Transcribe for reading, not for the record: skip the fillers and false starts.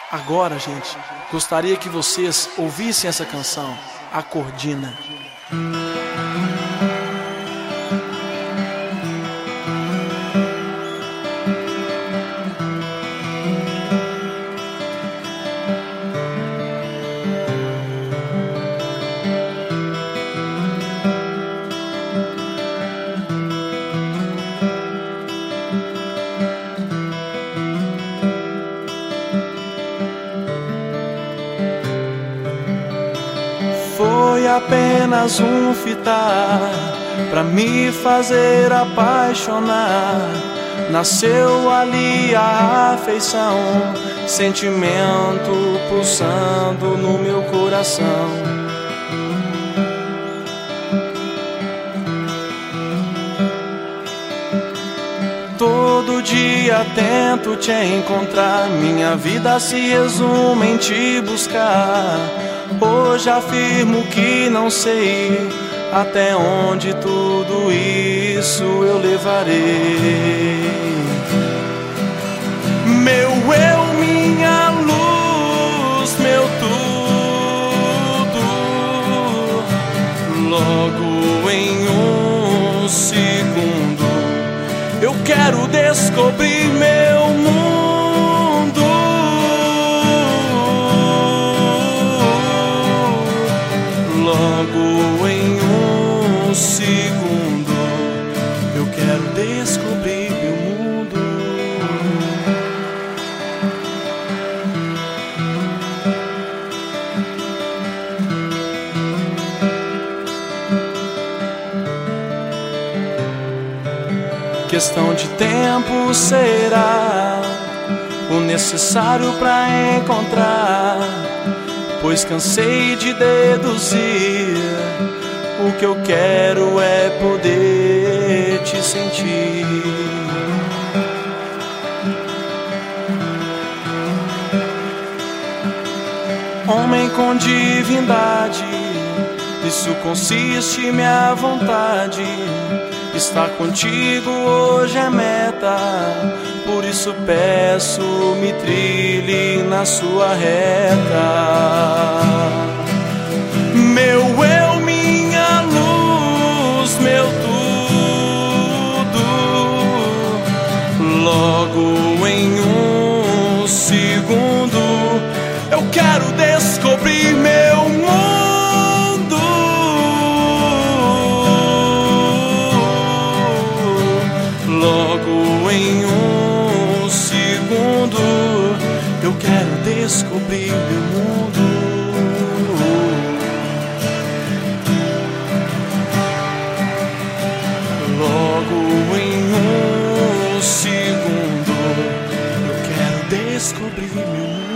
Agora, gente, gostaria que vocês ouvissem essa canção, A Cordina. Foi apenas um fitar pra me fazer apaixonar. Nasceu ali a afeição, sentimento pulsando no meu coração. Todo dia tento te encontrar, minha vida se resume em te buscar. Hoje afirmo que não sei até onde tudo isso eu levarei. Meu eu, minha luz, meu tudo, logo em um segundo eu quero descobrir meu mundo. Logo em um segundo eu quero descobrir meu mundo. Questão de tempo será o necessário pra encontrar, pois cansei de deduzir. O que eu quero é poder te sentir. Homem com divindade, isso consiste minha vontade. Estar contigo hoje é meta, por isso peço me trilhe na sua reta. Meu eu, minha luz, meu tudo, logo em um segundo eu quero descobrir meu mundo. Logo em um segundo eu quero descobrir meu mundo. Logo em um segundo eu quero descobrir meu mundo.